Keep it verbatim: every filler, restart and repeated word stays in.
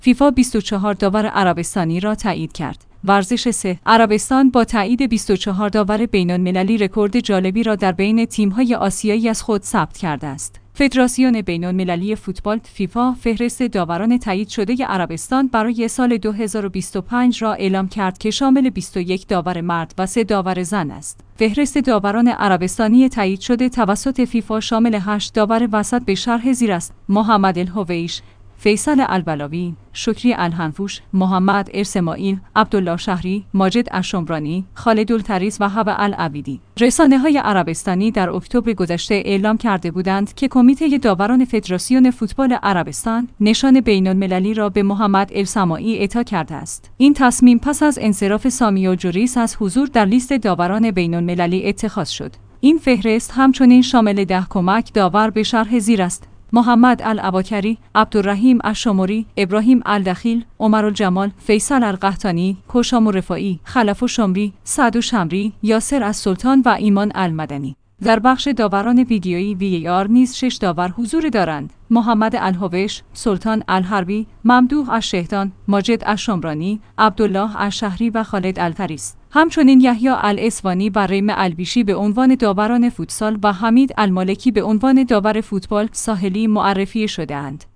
فیفا بیست و چهار داور عربستانی را تایید کرد. ورزش سه. عربستان با تایید بیست و چهار داور بین‌المللی رکورد جالبی را در بین تیم‌های آسیایی از خود ثبت کرده است. فدراسیون بین‌المللی فوتبال فیفا فهرست داوران تایید شده عربستان برای سال دو هزار و بیست و پنج را اعلام کرد که شامل بیست و یک داور مرد و سه داور زن است. فهرست داوران عربستانی تایید شده توسط فیفا شامل هشت داور وسط به شرح زیر است: محمد الهویش، فیصل البلاوی، شکری الهنفوش، محمد ارسماعیل، عبدالله شهری، ماجد الشمرانی، خالد التریس و هبه العبیدی. رسانه‌های عربستانی در اکتبر گذشته اعلام کرده بودند که کمیته داوران فدراسیون فوتبال عربستان نشان بین‌المللی را به محمد السماعی اعطا کرده است. این تصمیم پس از انصراف سامی الجوریس از حضور در لیست داوران بین‌المللی اتخاذ شد. این فهرست همچنین شامل ده کمک داور به شرح زیر است: محمد العباکری، عبدالرحیم الشمری، ابراهیم الدخیل، عمر الجمال، فیصل القحطانی، کوشام رفاعی، خلف الشمری، سعد شمری، یاسر السلطان و ایمان المدنی. در بخش داوران ویدیویی وی ای آر نیز شش داور حضور دارند: محمد الهویش، سلطان الحربی، ممدوح الشهدان، ماجد الشمرانی، عبدالله الشهری و خالد التریس. همچنین یحیی الاسوانی و ریم البیشی به عنوان داوران فوتسال و حمید المالکی به عنوان داور فوتبال ساحلی معرفی شده‌اند.